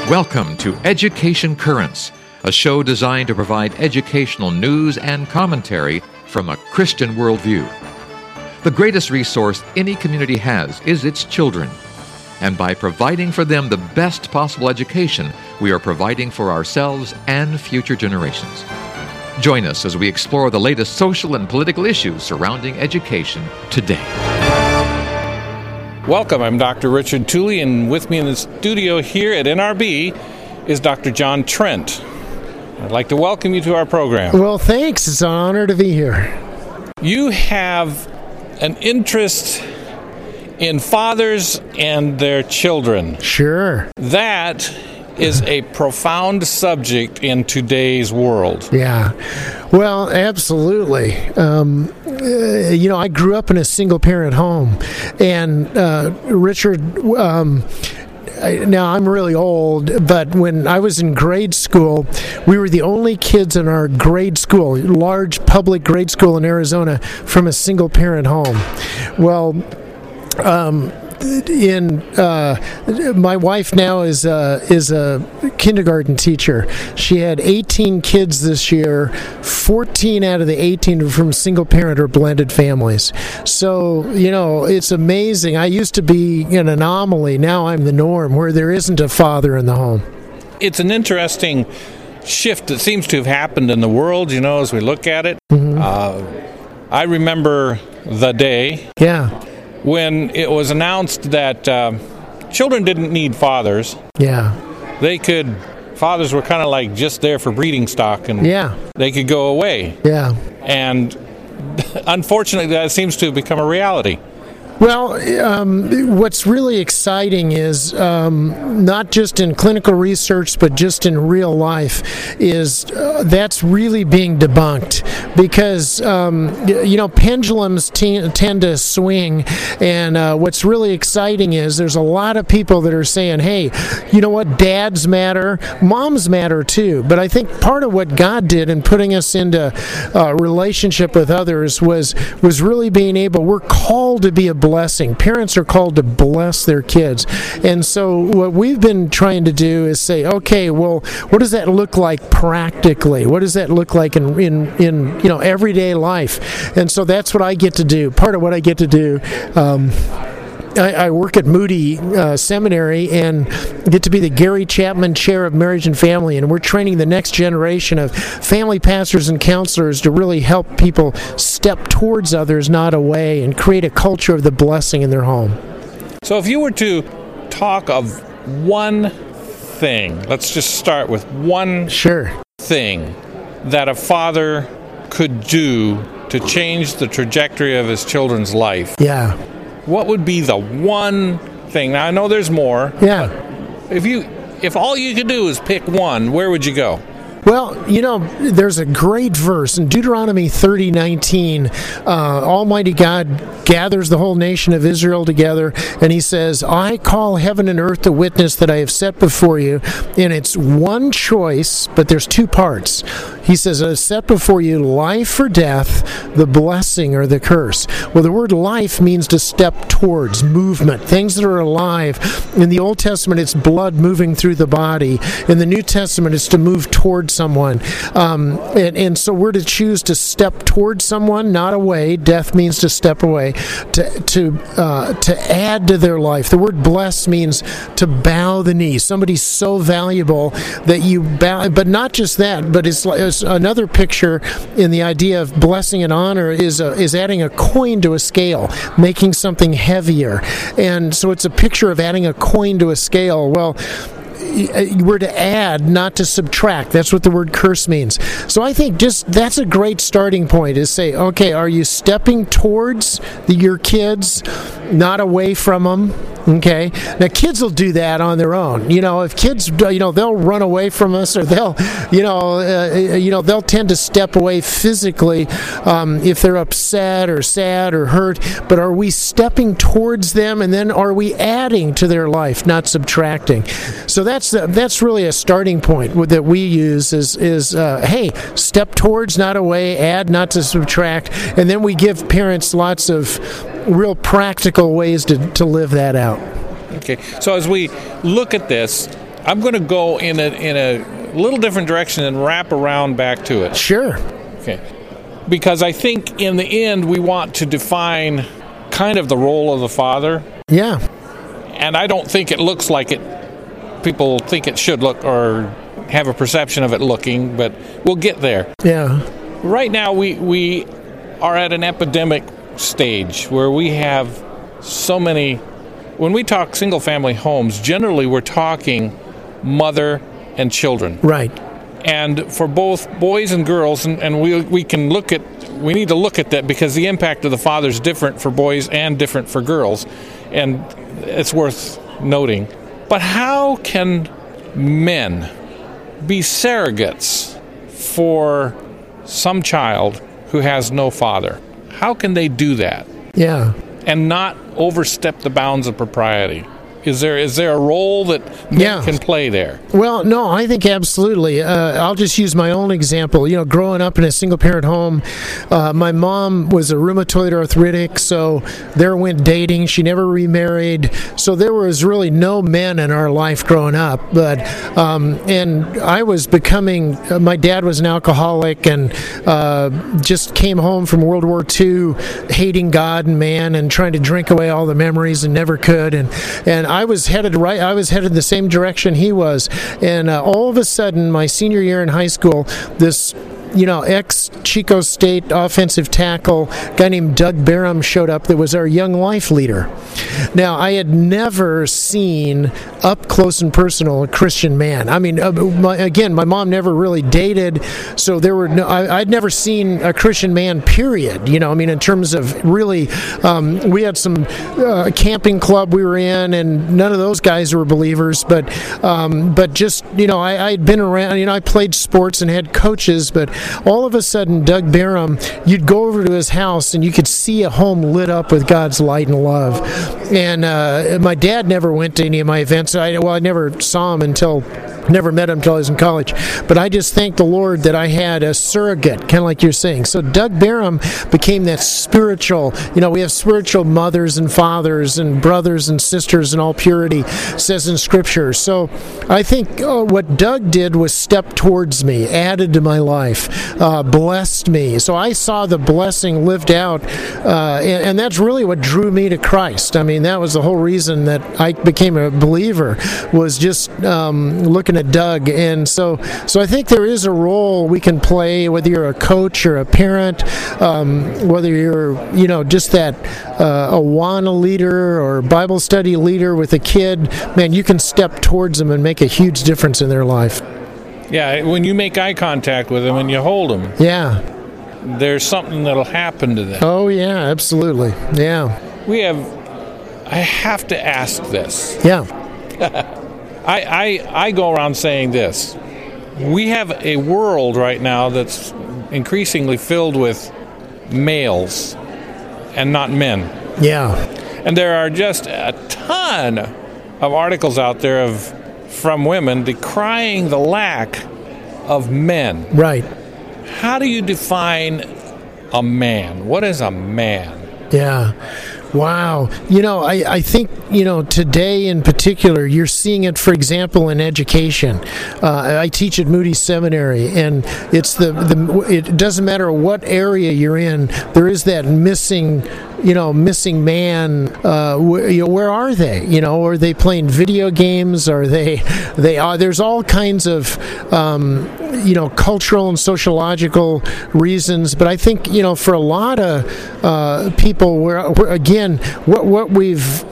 Welcome to Education Currents, a show designed to provide educational news and commentary from a Christian worldview. The greatest resource any community has is its children. And by providing for them the best possible education, we are providing for ourselves and future generations. Join us as we explore the latest social and political issues surrounding education today. Welcome, I'm Dr. Richard Tooley, and with me in the studio here at NRB is Dr. John Trent. I'd like to welcome you to our program. Well, thanks. It's an honor to be here. You have an interest in fathers and their children. Sure. That is a profound subject in today's world. Yeah. Well, absolutely. I grew up in a single-parent home, and Richard, now I'm really old, but when I was in grade school, we were the only kids in our grade school, large public grade school in Arizona, from a single-parent home. Well, my wife now is a kindergarten teacher. She had 18 kids this year. 14 out of the 18 were from single parent or blended families. So, it's amazing. I used to be an anomaly. Now I'm the norm, where there isn't a father in the home. It's an interesting shift that seems to have happened in the world, as we look at it. Mm-hmm. I remember the day. Yeah. When it was announced that children didn't need fathers. Yeah. Fathers were kind of like just there for breeding stock, and they could go away. Yeah. And unfortunately, that seems to have become a reality. Well, what's really exciting is not just in clinical research, but just in real life, is that's really being debunked because, pendulums tend to swing. And what's really exciting is there's a lot of people that are saying, hey, you know what, dads matter, moms matter too. But I think part of what God did in putting us into relationship with others was really being able, we're called to be a blessing. Parents are called to bless their kids. And so what we've been trying to do is say, okay, well, what does that look like practically? What does that look like in everyday life? And so that's what I get to do. Part of what I get to do, I work at Moody Seminary and get to be the Gary Chapman Chair of Marriage and Family, and we're training the next generation of family pastors and counselors to really help people step towards others, not away, and create a culture of the blessing in their home. So if you were to talk of one thing, let's just start with one thing that a father could do to change the trajectory of his children's life. Yeah. What would be the one thing? Now, I know there's more. Yeah. If all you could do is pick one, where would you go? Well, there's a great verse in Deuteronomy 30:19. Almighty God gathers the whole nation of Israel together, and he says, I call heaven and earth to witness that I have set before you. And it's one choice, but there's two parts. He says, I have set before you life or death, the blessing or the curse. Well, the word life means to step towards, movement, things that are alive. In the Old Testament, it's blood moving through the body. In the New Testament, it's to move towards someone. And so we're to choose to step towards someone, not away. Death means to step away, to add to their life. The word bless means to bow the knee. Somebody's so valuable that you bow, but not just that, but it's another picture in the idea of blessing and honor is adding a coin to a scale, making something heavier. And so it's a picture of adding a coin to a scale. Well, we're to add, not to subtract. That's what the word curse means. So I think that's a great starting point, is say, okay, are you stepping towards your kids, not away from them? Okay. Now, kids will do that on their own. If kids, they'll run away from us, or they'll tend to step away physically if they're upset or sad or hurt. But are we stepping towards them, and then are we adding to their life, not subtracting? So that's really a starting point that we use is hey, step towards, not away, add, not to subtract, and then we give parents lots of real practical ways to live that out. Okay, so as we look at this, I'm going to go in a little different direction and wrap around back to it. Sure. Okay. Because I think in the end we want to define kind of the role of the father. Yeah. And I don't think it looks like it. People think it should look or have a perception of it looking, but we'll get there. Yeah. Right now we are at an epidemic stage where we have so many. When we talk single-family homes, generally we're talking mother and children. Right. And for both boys and girls, and we need to look at that because the impact of the father is different for boys and different for girls, and it's worth noting. But how can men be surrogates for some child who has no father? How can they do that? Yeah. And not overstep the bounds of propriety? Is there a role that men can play there? Well, no, I think absolutely. I'll just use my own example. Growing up in a single-parent home, my mom was a rheumatoid arthritic, so there went dating. She never remarried, so there was really no men in our life growing up. But and I was becoming. My dad was an alcoholic and just came home from World War II, hating God and man, and trying to drink away all the memories, and never could. And I was headed the same direction he was, and all of a sudden, my senior year in high school, this ex-Chico State offensive tackle, guy named Doug Barham showed up that was our Young Life leader. Now, I had never seen up close and personal a Christian man. I mean, my mom never really dated, so there were I'd never seen a Christian man, period. In terms of really, we had some camping club we were in, and none of those guys were believers, but just, I'd been around, I played sports and had coaches, but all of a sudden, Doug Barham, you'd go over to his house and you could see a home lit up with God's light and love. And my dad never went to any of my events. I never never met him until I was in college. But I just thank the Lord that I had a surrogate, kind of like you're saying. So Doug Barham became that spiritual, we have spiritual mothers and fathers and brothers and sisters in all purity, says in Scripture. So I think what Doug did was step towards me, added to my life, blessed me. So I saw the blessing lived out, and that's really what drew me to Christ. I mean, that was the whole reason that I became a believer, was just looking at Doug. And so I think there is a role we can play, whether you're a coach or a parent, whether you're just that Awana leader or Bible study leader with a kid. Man, you can step towards them and make a huge difference in their life. Yeah, when you make eye contact with them and you hold them, there's something that'll happen to them. Oh yeah, absolutely. Yeah. I have to ask this. Yeah. I go around saying this. We have a world right now that's increasingly filled with males and not men. Yeah. And there are just a ton of articles out there from women decrying the lack of men. Right. How do you define a man? What is a man? Yeah. Wow. I think, today in particular, you're seeing it, for example, in education. I teach at Moody Seminary, and it's it doesn't matter what area you're in, there is that missing man. Where are they? Are they playing video games? Are they there's all kinds of, cultural and sociological reasons. But I think, for a lot of people, we're again, what we've,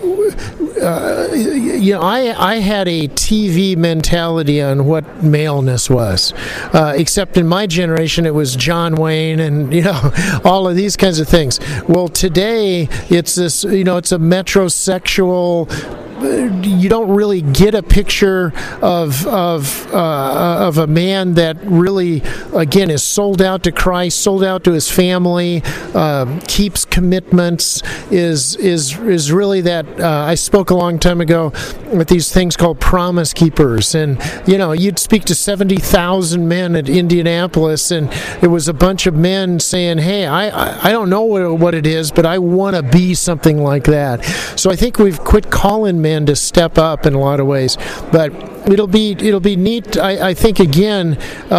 I had a TV mentality on what maleness was, except in my generation it was John Wayne and all of these kinds of things. Well, today it's this, it's a metrosexual. You don't really get a picture of a man that really, again, is sold out to Christ, sold out to his family, keeps commitments. Is really that. I spoke a long time ago with these things called promise keepers, and you'd speak to 70,000 men at Indianapolis, and it was a bunch of men saying, "Hey, I don't know what it is, but I want to be something like that." So I think we've quit calling men men to step up in a lot of ways. But it'll be neat. I think again,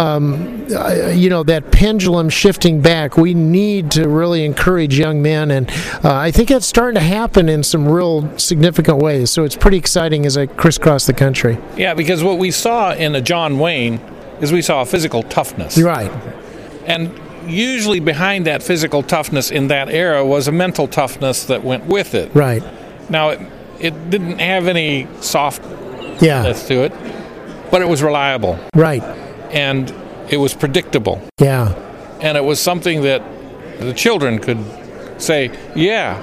that pendulum shifting back. We need to really encourage young men, and I think it's starting to happen in some real significant ways. So it's pretty exciting as I crisscross the country. Yeah, because what we saw in a John Wayne is we saw a physical toughness. Right. And usually behind that physical toughness in that era was a mental toughness that went with it. Right. Now, it didn't have any softness to it, but it was reliable. Right. And it was predictable. Yeah. And it was something that the children could say, yeah,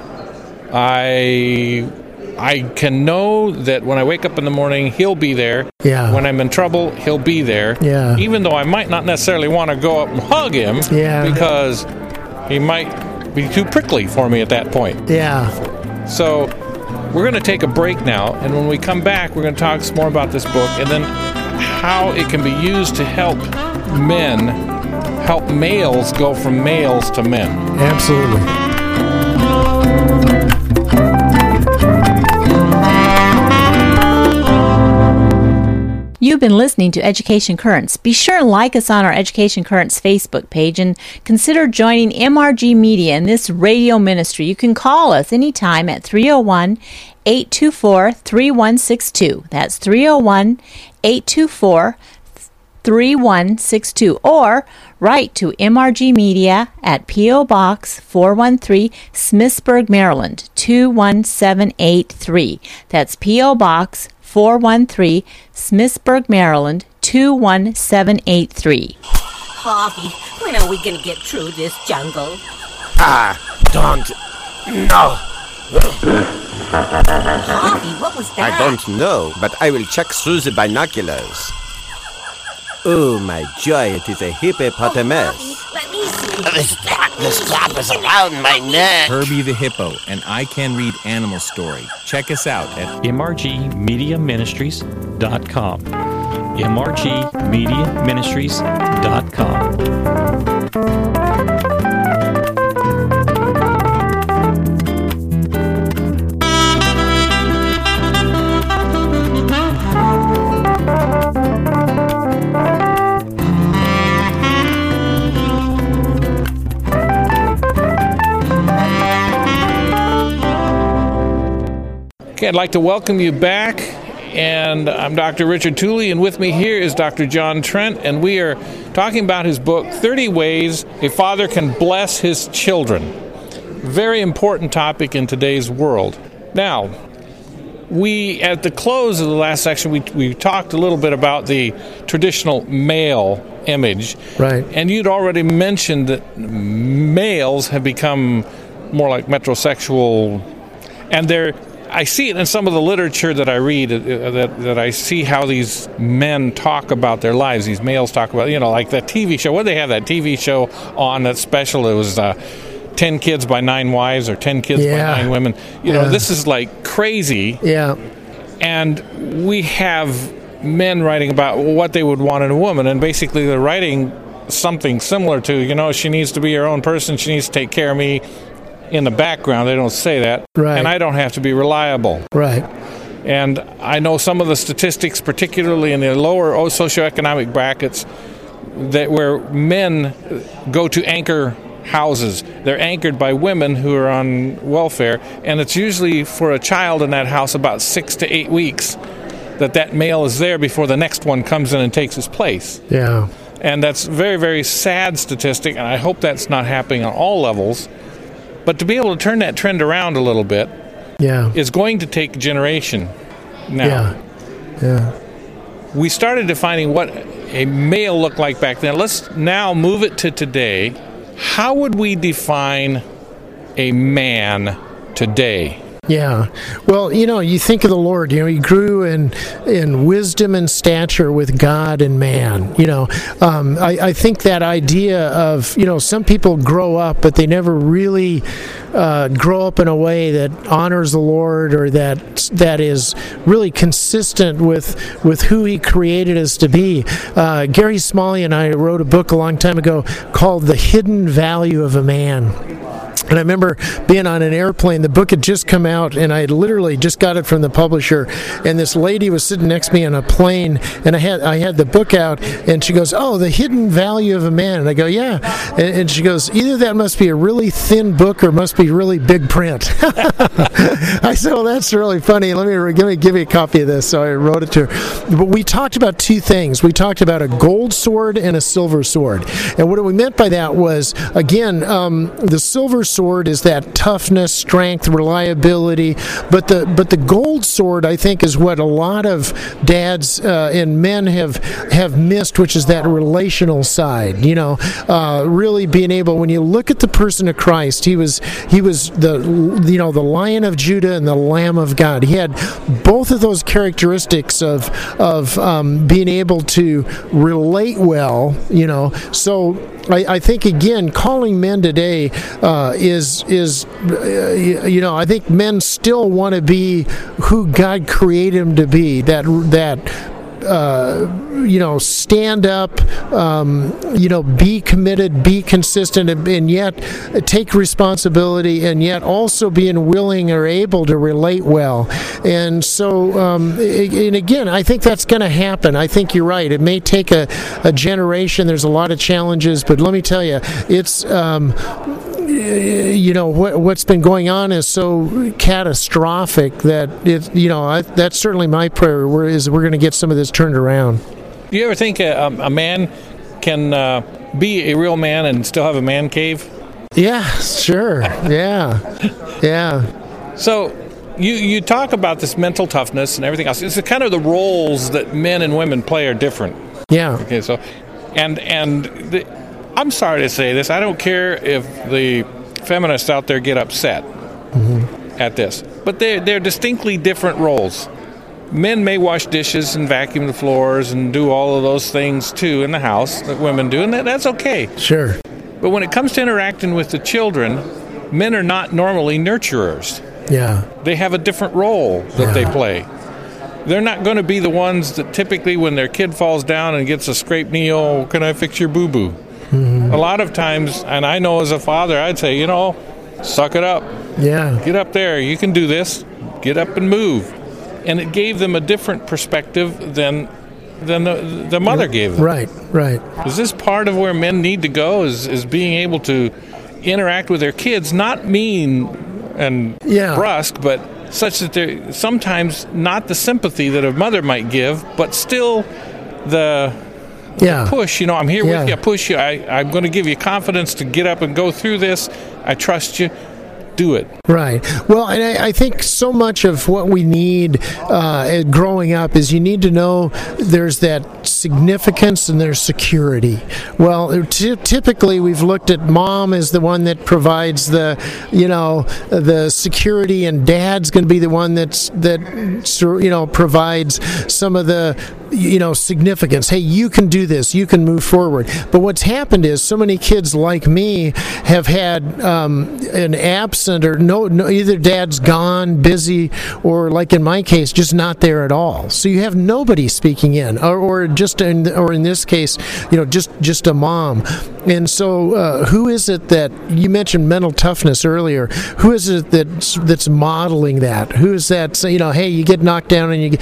I can know that when I wake up in the morning, he'll be there. Yeah. When I'm in trouble, he'll be there. Yeah. Even though I might not necessarily want to go up and hug him, because he might be too prickly for me at that point. Yeah. So we're going to take a break now, and when we come back, we're going to talk some more about this book and then how it can be used to help males go from males to men. Absolutely. You've been listening to Education Currents. Be sure and like us on our Education Currents Facebook page and consider joining MRG Media in this radio ministry. You can call us anytime at 301-824-3162. That's 301-824-3162. Or write to MRG Media at P.O. Box 413, Smithsburg, Maryland, 21783. That's P.O. Box 413, Smithsburg, Maryland, 21783. Harvey, when are we going to get through this jungle? Don't know. Harvey, what was that? I don't know, but I will check through the binoculars. Oh, my joy, it is a hippopotamus. Harvey, let me see. The strap is around my neck. Herbie the Hippo, and I Can Read Animal Story. Check us out at mrgmediaministries.com. mrgmediaministries.com. Okay, I'd like to welcome you back, and I'm Dr. Richard Tooley, and with me here is Dr. John Trent, and we are talking about his book, 30 Ways a Father Can Bless His Children. Very important topic in today's world. Now, at the close of the last section, we talked a little bit about the traditional male image. Right. And you'd already mentioned that males have become more like metrosexual, and I see it in some of the literature that I read, that I see how these men talk about their lives, these males talk about, like that TV show. What did they have that TV show on that special? It was 10 Kids by 9 Wives or 10 Kids by 9 Women. This is like crazy. Yeah. And we have men writing about what they would want in a woman, and basically they're writing something similar to, she needs to be her own person, she needs to take care of me. In the background, they don't say that. Right. And I don't have to be reliable. Right. And I know some of the statistics, particularly in the lower socioeconomic brackets, that where men go to anchor houses. They're anchored by women who are on welfare, and it's usually for a child in that house about 6 to 8 weeks that male is there before the next one comes in and takes his place. Yeah. And that's a very, very sad statistic, and I hope that's not happening on all levels. But to be able to turn that trend around a little bit is going to take a generation now. Yeah. We started defining what a male looked like back then. Let's now move it to today. How would we define a man today? Yeah. Well, you think of the Lord, he grew in wisdom and stature with God and man. I think that idea of, some people grow up, but they never really grow up in a way that honors the Lord or that is really consistent with who He created us to be. Gary Smalley and I wrote a book a long time ago called The Hidden Value of a Man. And I remember being on an airplane. The book had just come out, and I had literally just got it from the publisher. And this lady was sitting next to me on a plane, and I had the book out, and she goes, "Oh, The Hidden Value of a Man." And I go, "Yeah." And she goes, "Either that must be a really thin book or must be really big print." I said, "Well, that's really funny. Let me give you a copy of this." So I wrote it to her. But we talked about two things. We talked about a gold sword and a silver sword. And what we meant by that was, again, the silver sword is that toughness, strength, reliability, but the gold sword, I think, is what a lot of dads and men have missed, which is that relational side. Really being able, when you look at the person of Christ, he was the Lion of Judah and the Lamb of God. He had both of those characteristics of being able to relate well. So I think, again, calling men today is I think men still want to be who God created them to be. Stand up, be committed, be consistent, and yet take responsibility, and yet also being willing or able to relate well. And so, and again, I think that's going to happen. I think you're right. It may take a generation. There's a lot of challenges, but let me tell you, it's what's been going on is so catastrophic that that's certainly my prayer. We're going to get some of this turned around. Do you ever think a man can be a real man and still have a man cave? Yeah, sure. Yeah. So you talk about this mental toughness and everything else. It's kind of the roles that men and women play are different. Yeah. Okay. So, I'm sorry to say this. I don't care if the feminists out there get upset at this, but they're distinctly different roles. Men may wash dishes and vacuum the floors and do all of those things too in the house that women do, and that's okay. Sure. But when it comes to interacting with the children, men are not normally nurturers. Yeah. They have a different role that they play. They're not going to be the ones that typically, when their kid falls down and gets a scraped knee, "Oh, can I fix your boo-boo?" A lot of times, and I know as a father, I'd say, suck it up. Yeah. Get up there. You can do this. Get up and move. And it gave them a different perspective than the mother gave them. Right. Is this part of where men need to go, is being able to interact with their kids, not mean and brusque, but such that they're sometimes not the sympathy that a mother might give, but still the push, I'm here with you, I push you, I'm going to give you confidence to get up and go through this, I trust you, do it. Right. Well, and I think so much of what we need growing up is you need to know there's that significance and there's security. Well, typically we've looked at mom as the one that provides the security, and dad's going to be the one that provides some of the significance. Hey, you can do this, you can move forward. But what's happened is so many kids like me have had an absent or no, either dad's gone, busy, or like in my case, just not there at all. So you have nobody speaking in, or in this case, just a mom. And so, who is it that you mentioned mental toughness earlier? Who is it that's modeling that? Who is that? Hey, you get knocked down and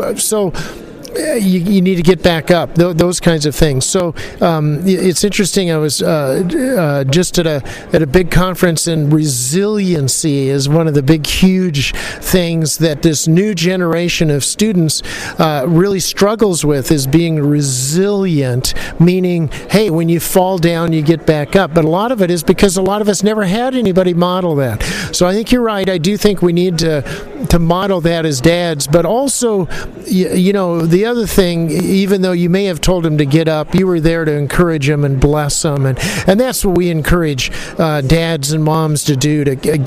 you need to get back up, those kinds of things. So it's interesting. I was just at a big conference, and resiliency is one of the big, huge things that this new generation of students really struggles with, is being resilient, meaning, hey, when you fall down, you get back up. But a lot of it is because a lot of us never had anybody model that. So I think you're right. I do think we need to model that as dads, but also, the other thing, even though you may have told him to get up, you were there to encourage him and bless him, and that's what we encourage dads and moms to do.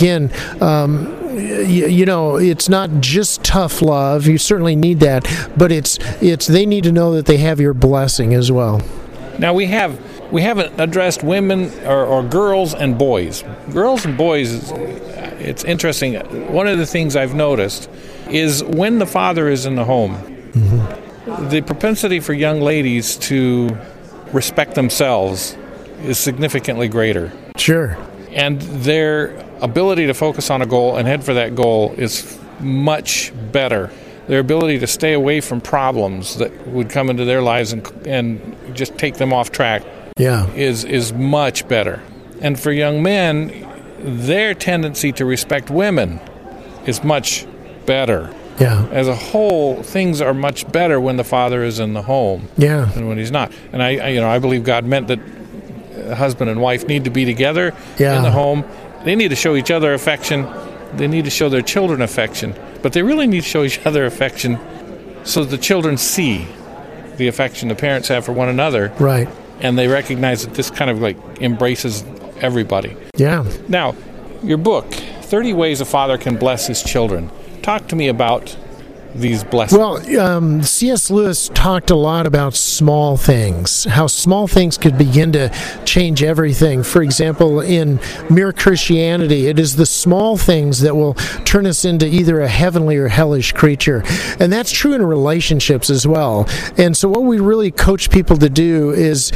It's not just tough love. You certainly need that, but it's they need to know that they have your blessing as well. Now we haven't addressed women or girls and boys. Girls and boys, it's interesting. One of the things I've noticed is when the father is in the home, the propensity for young ladies to respect themselves is significantly greater. Sure. And their ability to focus on a goal and head for that goal is much better. Their ability to stay away from problems that would come into their lives and just take them off track is much better. And for young men, their tendency to respect women is much better. Yeah. As a whole, things are much better when the father is in the home than when he's not. And I believe God meant that husband and wife need to be together in the home. They need to show each other affection. They need to show their children affection. But they really need to show each other affection so that the children see the affection the parents have for one another. Right. And they recognize that this kind of like embraces everybody. Yeah. Now, your book, 30 Ways a Father Can Bless His Children. Talk to me about these blessings. Well, C.S. Lewis talked a lot about small things, how small things could begin to change everything. For example, in Mere Christianity, it is the small things that will turn us into either a heavenly or hellish creature. And that's true in relationships as well. And so what we really coach people to do is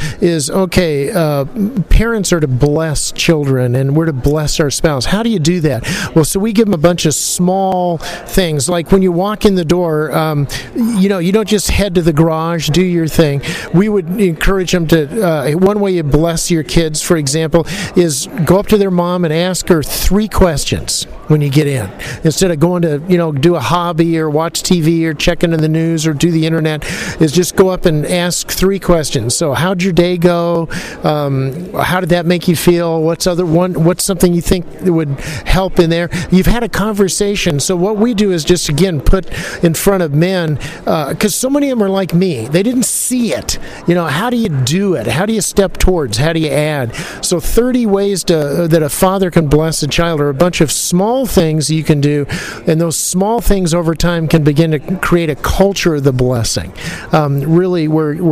parents are to bless children, and we're to bless our spouse. How do you do that? Well, so we give them a bunch of small things, like when you walk in the door, you don't just head to the garage, do your thing. We would encourage them to, one way you bless your kids, for example, is go up to their mom and ask her 3 questions when you get in. Instead of going to, do a hobby or watch TV or check into the news or do the internet, is just go up and ask 3 questions. So how'd your day go? How did that make you feel? What's something you think would help in there? You've had a conversation. So what we do is just, again, put in front of men, because so many of them are like me. They didn't see it. How do you do it? How do you step towards? How do you add? So 30 ways that a father can bless a child are a bunch of small things you can do, and those small things over time can begin to create a culture of the blessing. Really,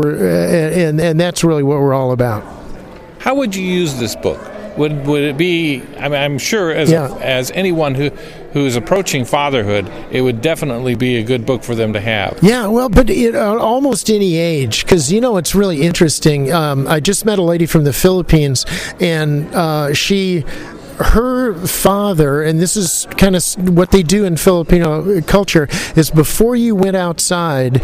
and that's really what we're all about. How would you use this book? Would it be? I'm sure as anyone who is approaching fatherhood, it would definitely be a good book for them to have. Yeah, well, but almost any age, because it's really interesting. I just met a lady from the Philippines, and her father, and this is kind of what they do in Filipino culture, is before you went outside,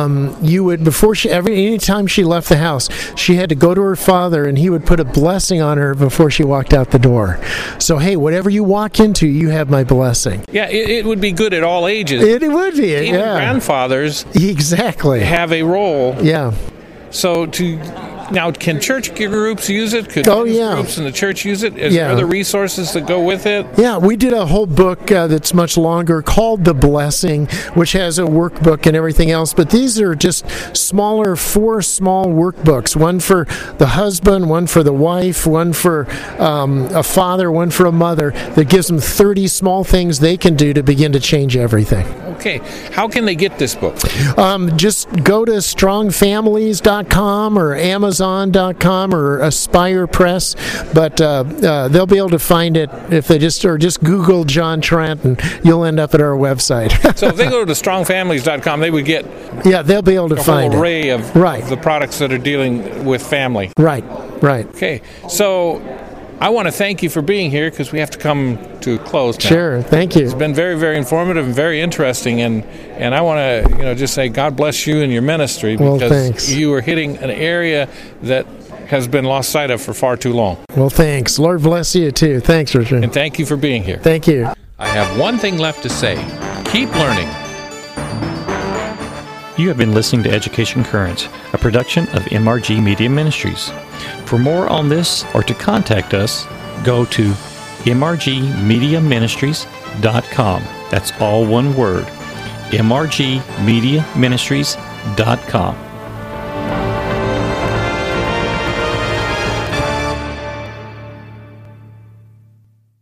anytime she left the house, she had to go to her father, and he would put a blessing on her before she walked out the door. So, hey, whatever you walk into, you have my blessing. Yeah, it would be good at all ages. It would be. Even grandfathers exactly have a role. Yeah. So now, can church groups use it? Could groups in the church use it? Is there other resources that go with it? Yeah, we did a whole book that's much longer called The Blessing, which has a workbook and everything else. But these are just 4 small workbooks. One for the husband, one for the wife, one for a father, one for a mother, that gives them 30 small things they can do to begin to change everything. Okay. How can they get this book? Just go to strongfamilies.com or Amazon.com or Aspire Press, but they'll be able to find it if they just Google John Trent, and you'll end up at our website. So if they go to strongfamilies.com, they would get they'll be able to find a whole array of the products that are dealing with family. Right. Okay, so I want to thank you for being here, because we have to come to a close now. Sure, thank you. It's been very, very informative and very interesting, and I want to just say God bless you and your ministry, because you are hitting an area that has been lost sight of for far too long. Well, thanks. Lord bless you too. Thanks, Richard. And thank you for being here. Thank you. I have one thing left to say. Keep learning. You have been listening to Education Currents, a production of MRG Media Ministries. For more on this or to contact us, go to mrgmediaministries.com. That's all one word, mrgmediaministries.com.